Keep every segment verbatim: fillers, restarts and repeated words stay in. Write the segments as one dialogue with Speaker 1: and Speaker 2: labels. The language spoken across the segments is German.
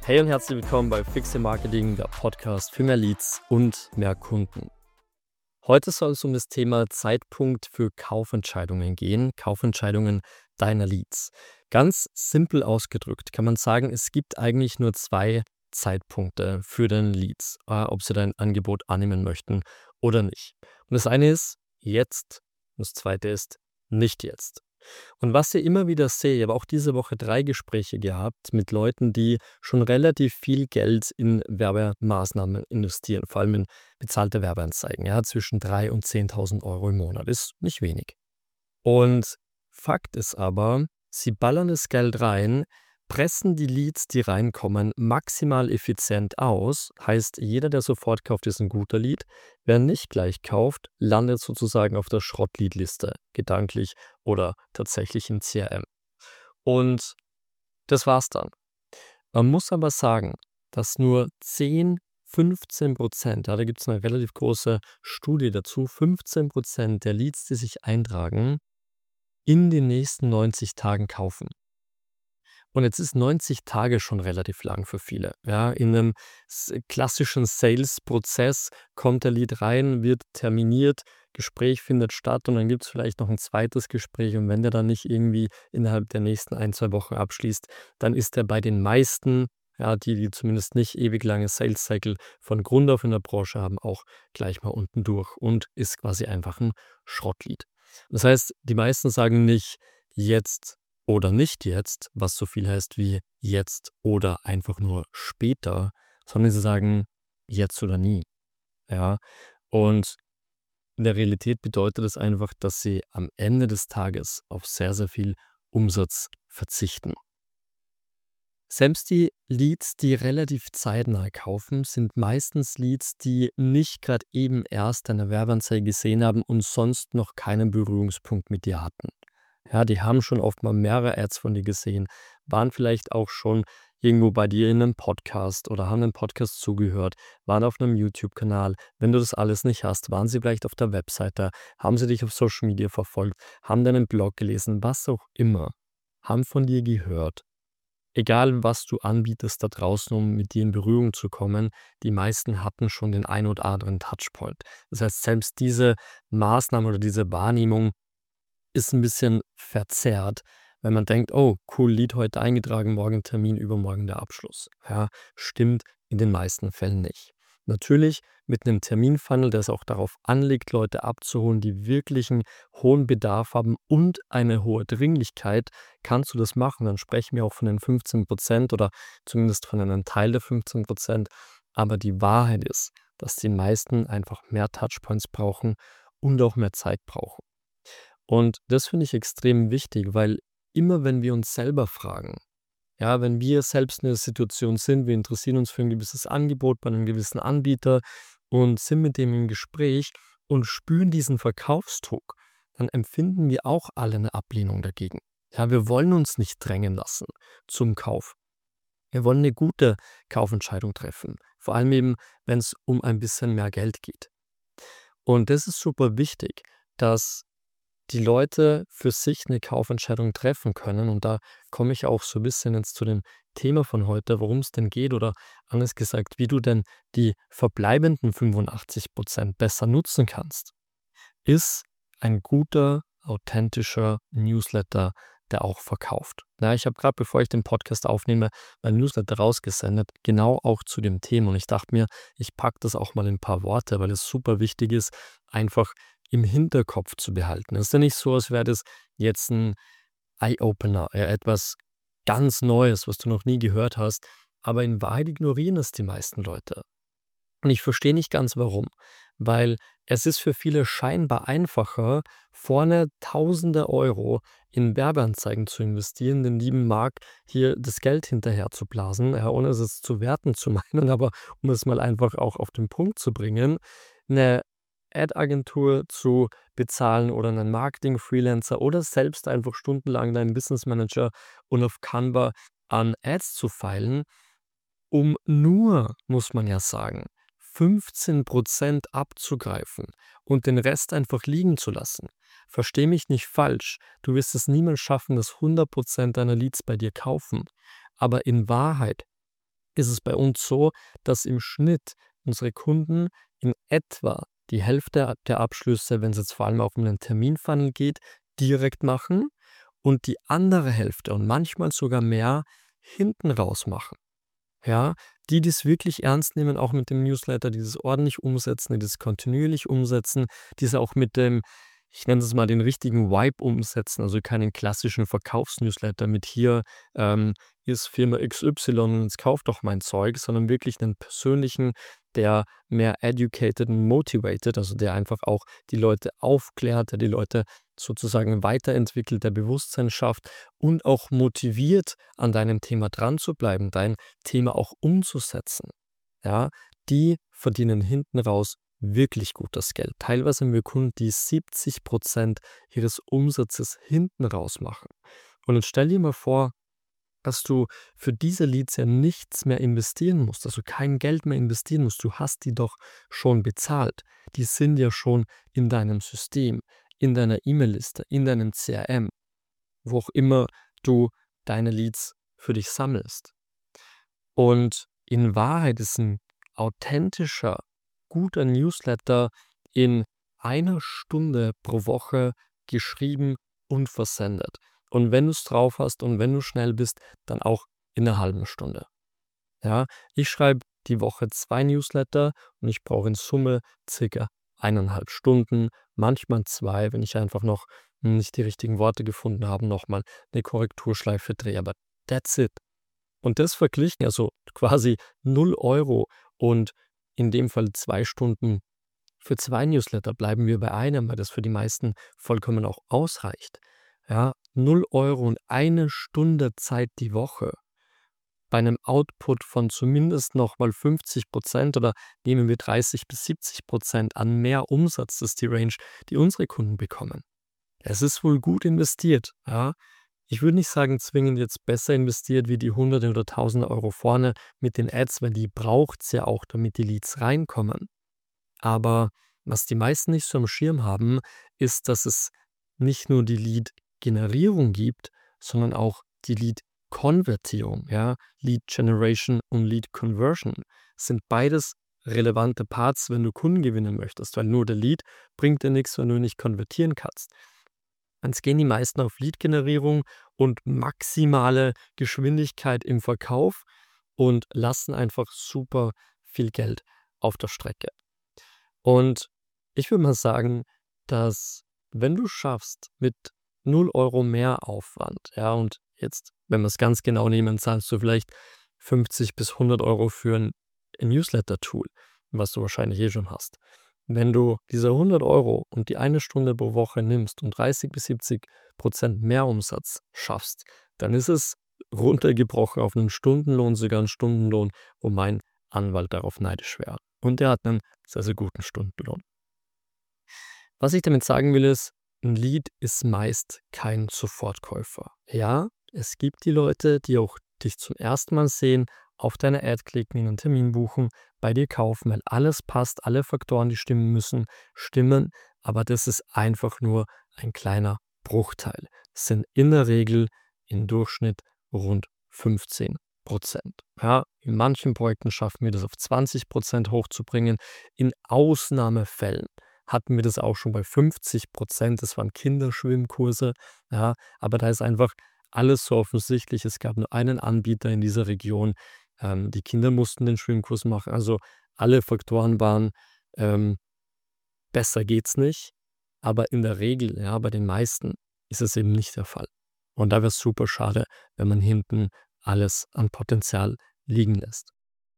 Speaker 1: Hey und herzlich willkommen bei Fix Your Marketing, der Podcast für mehr Leads und mehr Kunden. Heute soll es um das Thema Zeitpunkt für Kaufentscheidungen gehen, Kaufentscheidungen deiner Leads. Ganz simpel ausgedrückt kann man sagen, es gibt eigentlich nur zwei Zeitpunkte für deine Leads, äh, ob sie dein Angebot annehmen möchten oder nicht. Und das eine ist jetzt und das zweite ist nicht jetzt. Und was ich immer wieder sehe, ich habe auch diese Woche drei Gespräche gehabt mit Leuten, die schon relativ viel Geld in Werbemaßnahmen investieren, vor allem in bezahlte Werbeanzeigen, ja, zwischen drei und zehntausend Euro im Monat, ist nicht wenig. Und Fakt ist aber, sie ballern das Geld rein, pressen die Leads, die reinkommen, maximal effizient aus. Heißt, jeder, der sofort kauft, ist ein guter Lead. Wer nicht gleich kauft, landet sozusagen auf der Schrottlead-Liste, gedanklich oder tatsächlich im C R M. Und das war's dann. Man muss aber sagen, dass nur zehn, fünfzehn Prozent, ja, da gibt es eine relativ große Studie dazu, fünfzehn Prozent der Leads, die sich eintragen, in den nächsten neunzig Tagen kaufen. Und jetzt ist neunzig Tage schon relativ lang für viele. Ja, in einem s- klassischen Sales-Prozess kommt der Lead rein, wird terminiert, Gespräch findet statt und dann gibt es vielleicht noch ein zweites Gespräch. Und wenn der dann nicht irgendwie innerhalb der nächsten ein, zwei Wochen abschließt, dann ist er bei den meisten, ja, die, die zumindest nicht ewig lange Sales-Cycle von Grund auf in der Branche haben, auch gleich mal unten durch und ist quasi einfach ein Schrottlead. Das heißt, die meisten sagen nicht jetzt oder nicht jetzt, was so viel heißt wie jetzt oder einfach nur später, sondern sie sagen jetzt oder nie. Ja, und in der Realität bedeutet es einfach, dass sie am Ende des Tages auf sehr, sehr viel Umsatz verzichten. Selbst die Leads, die relativ zeitnah kaufen, sind meistens Leads, die nicht gerade eben erst eine Werbeanzeige gesehen haben und sonst noch keinen Berührungspunkt mit dir hatten. Ja, die haben schon oft mal mehrere Ads von dir gesehen, waren vielleicht auch schon irgendwo bei dir in einem Podcast oder haben einem Podcast zugehört, waren auf einem YouTube-Kanal. Wenn du das alles nicht hast, waren sie vielleicht auf der Webseite, haben sie dich auf Social Media verfolgt, haben deinen Blog gelesen, was auch immer, haben von dir gehört. Egal, was du anbietest da draußen, um mit dir in Berührung zu kommen, die meisten hatten schon den ein oder anderen Touchpoint. Das heißt, selbst diese Maßnahme oder diese Wahrnehmung ist ein bisschen verzerrt, wenn man denkt: „Oh, cool, Lied heute eingetragen, morgen Termin, übermorgen der Abschluss." Ja, stimmt in den meisten Fällen nicht. Natürlich mit einem Terminfunnel, der es auch darauf anlegt, Leute abzuholen, die wirklich 'n hohen Bedarf haben und eine hohe Dringlichkeit, kannst du das machen. Dann sprechen wir auch von den fünfzehn Prozent oder zumindest von einem Teil der fünfzehn Prozent. Aber die Wahrheit ist, dass die meisten einfach mehr Touchpoints brauchen und auch mehr Zeit brauchen. Und das finde ich extrem wichtig, weil immer wenn wir uns selber fragen, ja, wenn wir selbst in der Situation sind, wir interessieren uns für ein gewisses Angebot bei einem gewissen Anbieter und sind mit dem im Gespräch und spüren diesen Verkaufsdruck, dann empfinden wir auch alle eine Ablehnung dagegen. Ja, wir wollen uns nicht drängen lassen zum Kauf. Wir wollen eine gute Kaufentscheidung treffen, vor allem eben, wenn es um ein bisschen mehr Geld geht. Und das ist super wichtig, dass die Leute für sich eine Kaufentscheidung treffen können. Und da komme ich auch so ein bisschen jetzt zu dem Thema von heute, worum es denn geht oder anders gesagt, wie du denn die verbleibenden fünfundachtzig Prozent besser nutzen kannst, ist ein guter, authentischer Newsletter, der auch verkauft. Na, ich habe gerade, bevor ich den Podcast aufnehme, mein Newsletter rausgesendet, genau auch zu dem Thema. Und ich dachte mir, ich packe das auch mal in ein paar Worte, weil es super wichtig ist, einfach im Hinterkopf zu behalten. Es ist ja nicht so, als wäre das jetzt ein Eye-Opener, ja, etwas ganz Neues, was du noch nie gehört hast. Aber in Wahrheit ignorieren es die meisten Leute. Und ich verstehe nicht ganz warum, weil es ist für viele scheinbar einfacher, vorne Tausende Euro in Werbeanzeigen zu investieren, den lieben Marc hier das Geld hinterher zu blasen, ja, ohne es jetzt zu werten zu meinen, aber um es mal einfach auch auf den Punkt zu bringen, eine Ad-Agentur zu bezahlen oder einen Marketing-Freelancer oder selbst einfach stundenlang deinen Business Manager und auf Canva an Ads zu feilen, um nur, muss man ja sagen, fünfzehn Prozent abzugreifen und den Rest einfach liegen zu lassen. Versteh mich nicht falsch, du wirst es niemals schaffen, dass hundert Prozent deiner Leads bei dir kaufen. Aber in Wahrheit ist es bei uns so, dass im Schnitt unsere Kunden in etwa die Hälfte der Abschlüsse, wenn es jetzt vor allem auch um den Terminfunnel geht, direkt machen und die andere Hälfte und manchmal sogar mehr hinten raus machen. Ja, die das wirklich ernst nehmen, auch mit dem Newsletter, die das ordentlich umsetzen, die das kontinuierlich umsetzen, die es auch mit dem, ich nenne es mal, den richtigen Vibe umsetzen, also keinen klassischen Verkaufsnewsletter mit hier, ähm, hier ist Firma X Y und jetzt kauft doch mein Zeug, sondern wirklich einen persönlichen, der mehr educated und motivated, also der einfach auch die Leute aufklärt, der die Leute sozusagen weiterentwickelt, der Bewusstsein schafft und auch motiviert, an deinem Thema dran zu bleiben, dein Thema auch umzusetzen. Ja, die verdienen hinten raus wirklich gut das Geld. Teilweise haben wir Kunden, die siebzig Prozent ihres Umsatzes hinten raus machen. Und jetzt stell dir mal vor, dass du für diese Leads ja nichts mehr investieren musst, also kein Geld mehr investieren musst. Du hast die doch schon bezahlt. Die sind ja schon in deinem System, in deiner E-Mail-Liste, in deinem C R M, wo auch immer du deine Leads für dich sammelst. Und in Wahrheit ist ein authentischer, guter Newsletter in einer Stunde pro Woche geschrieben und versendet. Und wenn du es drauf hast und wenn du schnell bist, dann auch in einer halben Stunde. Ja, ich schreibe die Woche zwei Newsletter und ich brauche in Summe circa eineinhalb Stunden, manchmal zwei, wenn ich einfach noch nicht die richtigen Worte gefunden habe, nochmal eine Korrekturschleife drehe. Aber that's it. Und das verglichen, also quasi null Euro und in dem Fall zwei Stunden für zwei Newsletter, bleiben wir bei einem, weil das für die meisten vollkommen auch ausreicht. Ja, null Euro und eine Stunde Zeit die Woche bei einem Output von zumindest noch mal fünfzig Prozent oder nehmen wir dreißig bis siebzig Prozent an mehr Umsatz, das ist die Range, die unsere Kunden bekommen. Es ist wohl gut investiert, ja. Ich würde nicht sagen, zwingend jetzt besser investiert wie die Hunderte oder Tausende Euro vorne mit den Ads, weil die braucht es ja auch, damit die Leads reinkommen. Aber was die meisten nicht so am Schirm haben, ist, dass es nicht nur die Lead-Generierung gibt, sondern auch die Lead-Konvertierung. Ja? Lead Generation und Lead Conversion sind beides relevante Parts, wenn du Kunden gewinnen möchtest, weil nur der Lead bringt dir nichts, wenn du nicht konvertieren kannst. Jetzt gehen die meisten auf Lead-Generierung und maximale Geschwindigkeit im Verkauf und lassen einfach super viel Geld auf der Strecke. Und ich würde mal sagen, dass wenn du schaffst, mit null Euro mehr Aufwand, ja, und jetzt, wenn wir es ganz genau nehmen, zahlst du vielleicht fünfzig bis hundert Euro für ein, ein Newsletter-Tool, was du wahrscheinlich eh schon hast. Wenn du diese hundert Euro und die eine Stunde pro Woche nimmst und dreißig bis siebzig Prozent mehr Umsatz schaffst, dann ist es runtergebrochen auf einen Stundenlohn, sogar einen Stundenlohn, wo mein Anwalt darauf neidisch wäre. Und der hat einen sehr, sehr guten Stundenlohn. Was ich damit sagen will, ist, ein Lead ist meist kein Sofortkäufer. Ja, es gibt die Leute, die auch dich zum ersten Mal sehen, auf deine Ad klicken, einen Termin buchen, bei dir kaufen, weil alles passt, alle Faktoren, die stimmen müssen, stimmen, aber das ist einfach nur ein kleiner Bruchteil. Es sind in der Regel im Durchschnitt rund fünfzehn Prozent. Ja, in manchen Projekten schaffen wir das auf zwanzig Prozent hochzubringen. In Ausnahmefällen hatten wir das auch schon bei fünfzig Prozent. Das waren Kinderschwimmkurse. Ja, aber da ist einfach alles so offensichtlich. Es gab nur einen Anbieter in dieser Region. Ähm, die Kinder mussten den Schwimmkurs machen. Also alle Faktoren waren, ähm, besser geht's nicht. Aber in der Regel, ja, bei den meisten ist es eben nicht der Fall. Und da wäre es super schade, wenn man hinten alles an Potenzial liegen lässt.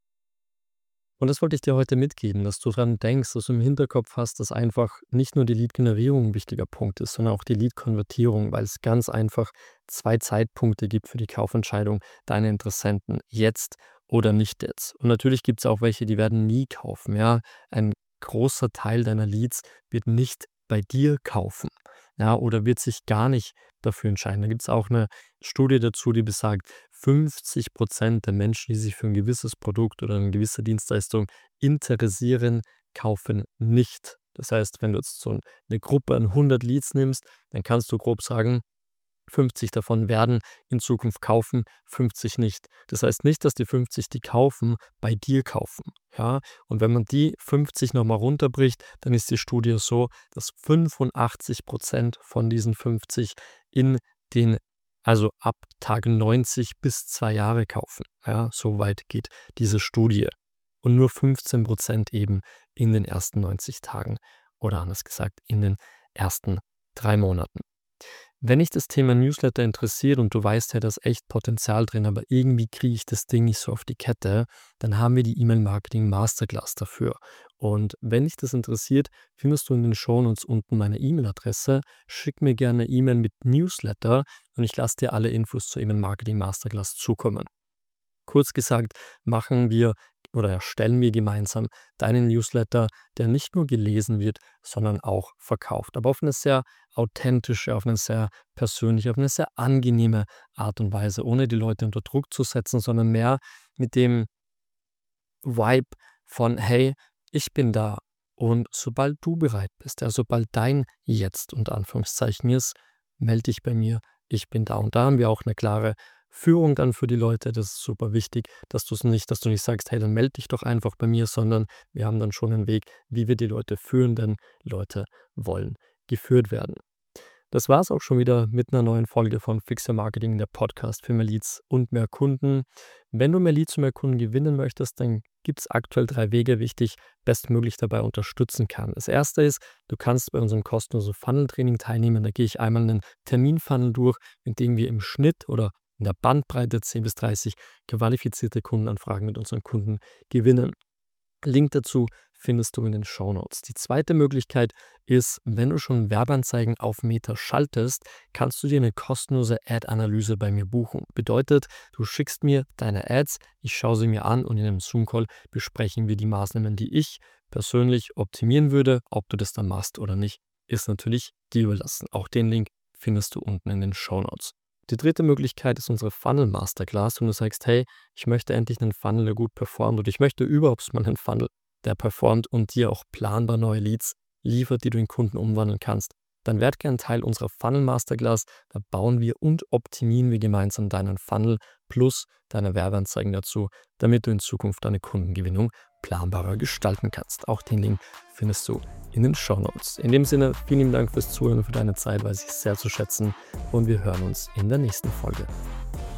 Speaker 1: Und das wollte ich dir heute mitgeben, dass du dran denkst, dass du im Hinterkopf hast, dass einfach nicht nur die Lead-Generierung ein wichtiger Punkt ist, sondern auch die Lead-Konvertierung, weil es ganz einfach zwei Zeitpunkte gibt für die Kaufentscheidung deiner Interessenten, jetzt oder nicht jetzt. Und natürlich gibt es auch welche, die werden nie kaufen. Ja, ein großer Teil deiner Leads wird nicht bei dir kaufen, ja, oder wird sich gar nicht dafür entscheiden. Da gibt es auch eine Studie dazu, die besagt, fünfzig Prozent der Menschen, die sich für ein gewisses Produkt oder eine gewisse Dienstleistung interessieren, kaufen nicht. Das heißt, wenn du jetzt so eine Gruppe an hundert Leads nimmst, dann kannst du grob sagen, fünfzig davon werden in Zukunft kaufen, fünfzig nicht. Das heißt nicht, dass die fünfzig, die kaufen, bei dir kaufen. Ja? Und wenn man die fünfzig nochmal runterbricht, dann ist die Studie so, dass fünfundachtzig Prozent von diesen fünfzig in den, also ab Tag neunzig bis zwei Jahre kaufen. Ja? So weit geht diese Studie. Und nur fünfzehn Prozent eben in den ersten neunzig Tagen oder anders gesagt in den ersten drei Monaten. Wenn dich das Thema Newsletter interessiert und du weißt, hey, da ist echt Potenzial drin, aber irgendwie kriege ich das Ding nicht so auf die Kette, dann haben wir die E-Mail-Marketing Masterclass dafür. Und wenn dich das interessiert, findest du in den Shownotes unten meine E-Mail-Adresse. Schick mir gerne eine E-Mail mit Newsletter und ich lasse dir alle Infos zur E-Mail-Marketing Masterclass zukommen. Kurz gesagt, machen wir oder erstellen wir gemeinsam deinen Newsletter, der nicht nur gelesen wird, sondern auch verkauft. Aber auf eine sehr authentische, auf eine sehr persönliche, auf eine sehr angenehme Art und Weise, ohne die Leute unter Druck zu setzen, sondern mehr mit dem Vibe von, hey, ich bin da. Und sobald du bereit bist, ja, sobald dein Jetzt unter Anführungszeichen ist, melde dich bei mir, ich bin da. Und da haben wir auch eine klare Führung dann für die Leute. Das ist super wichtig, dass du es nicht, dass du nicht sagst, hey, dann melde dich doch einfach bei mir, sondern wir haben dann schon einen Weg, wie wir die Leute führen, denn Leute wollen geführt werden. Das war es auch schon wieder mit einer neuen Folge von Fix Your Marketing, der Podcast für mehr Leads und mehr Kunden. Wenn du mehr Leads und mehr Kunden gewinnen möchtest, dann gibt es aktuell drei Wege, wie ich dich bestmöglich dabei unterstützen kann. Das erste ist, du kannst bei unserem kostenlosen Funnel-Training teilnehmen. Da gehe ich einmal einen Terminfunnel durch, in dem wir im Schnitt oder in der Bandbreite zehn bis dreißig qualifizierte Kundenanfragen mit unseren Kunden gewinnen. Link dazu findest du in den Shownotes. Die zweite Möglichkeit ist, wenn du schon Werbeanzeigen auf Meta schaltest, kannst du dir eine kostenlose Ad-Analyse bei mir buchen. Bedeutet, du schickst mir deine Ads, ich schaue sie mir an und in einem Zoom-Call besprechen wir die Maßnahmen, die ich persönlich optimieren würde. Ob du das dann machst oder nicht, ist natürlich dir überlassen. Auch den Link findest du unten in den Shownotes. Die dritte Möglichkeit ist unsere Funnel Masterclass, wenn du sagst, hey, ich möchte endlich einen Funnel, der gut performt, oder ich möchte überhaupt mal einen Funnel, der performt und dir auch planbar neue Leads liefert, die du in Kunden umwandeln kannst. Dann werd gern Teil unserer Funnel Masterclass. Da bauen wir und optimieren wir gemeinsam deinen Funnel plus deine Werbeanzeigen dazu, damit du in Zukunft deine Kundengewinnung planbarer gestalten kannst. Auch den Link findest du in den Shownotes. In dem Sinne, vielen lieben Dank fürs Zuhören und für deine Zeit, weiß ich sehr zu schätzen, und wir hören uns in der nächsten Folge.